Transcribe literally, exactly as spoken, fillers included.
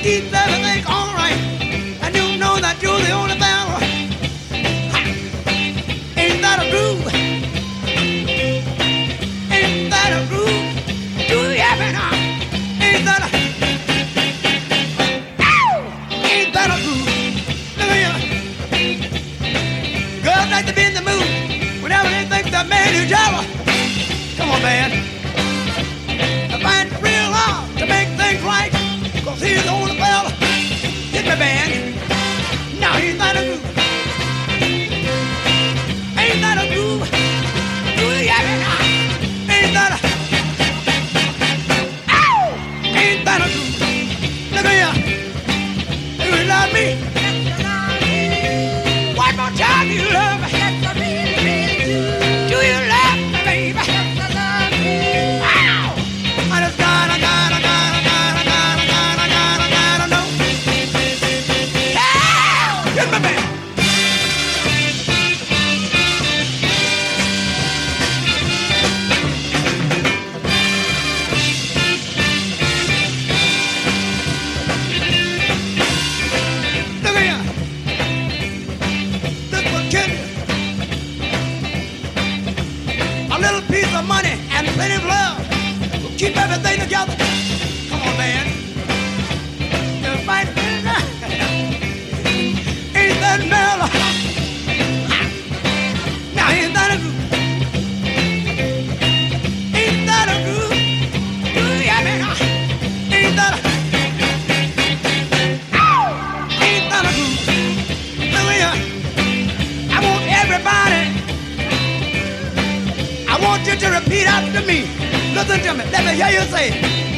keep everything all right, and you know that you're the only fella. Ain't that a groove? Ain't that a groove? Do you have it now? Ain't that a Ow! Ain't that a groove? Look at you. Girls like to be in the mood whenever they think that man is jealous. Come on, man. I find it real hard to make things right, 'cause he's the only fella. Hit me, man. Now ain't that a groove? Ain't that a groove? Do you have it now? Ain't that a Ow! Ain't that a groove? Look at here. Do you love me? One more time, do you love me? Do you love me, baby? Ow! I just gotta, gotta, gotta, gotta, gotta, gotta, gotta, gotta know. Ow! Hit me, man. Look at here. This will kill you. A little piece of money and plenty of love will keep everything together. Come on, man. You fight me now. Ain't that mellow? Now ain't that a groove? Ain't that a groove? Do you have me now? Ain't that a Ow! Ain't that a groove? Look at here. I want everybody. I want you to repeat after me. Listen to me. Let me hear you say,